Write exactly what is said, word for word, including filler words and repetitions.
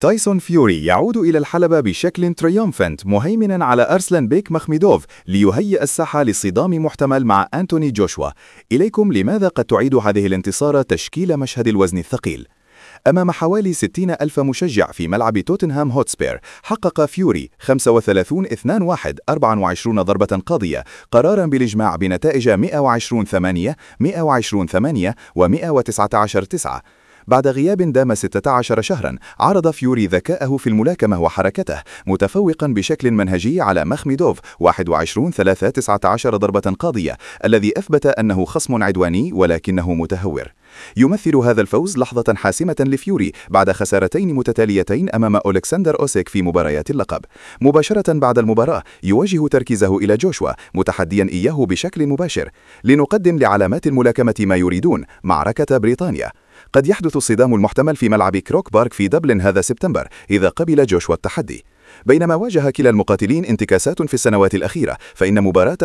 تايسون فيوري يعود إلى الحلبة بشكل تريومفنت مهيمنا على أرسلان بيك مخميدوف ليهيئ الساحة لصدام محتمل مع أنتوني جوشوا. إليكم لماذا قد تعيد هذه الانتصار تشكيل مشهد الوزن الثقيل؟ أمام حوالي ستين ألف مشجع في ملعب توتنهام هوتسبير، حقق فيوري خمسة وثلاثين اثنين واحد أربعة وعشرين ضربة قاضية، قرارا بالإجماع بنتائج مئة وعشرين ثمانية مئة وعشرين ثمانية ومئة وتسعة عشر تسعة. بعد غياب دام ستة عشر شهرا، عرض فيوري ذكاءه في الملاكمة وحركته، متفوقا بشكل منهجي على مخميدوف واحد وعشرين ثلاثة تسعة عشر ضربة قاضية، الذي أثبت أنه خصم عدواني ولكنه متهور. يمثل هذا الفوز لحظة حاسمة لفيوري بعد خسارتين متتاليتين أمام أولكسندر أوسيك في مباريات اللقب. مباشرة بعد المباراة يوجه تركيزه إلى جوشوا، متحديا إياه بشكل مباشر: لنقدم لعلامات الملاكمة ما يريدون، معركة بريطانيا. قد يحدث الصدام المحتمل في ملعب كروك بارك في دبلن هذا سبتمبر إذا قبل جوشوا التحدي. بينما واجه كلا المقاتلين انتكاسات في السنوات الأخيرة، فإن مباراة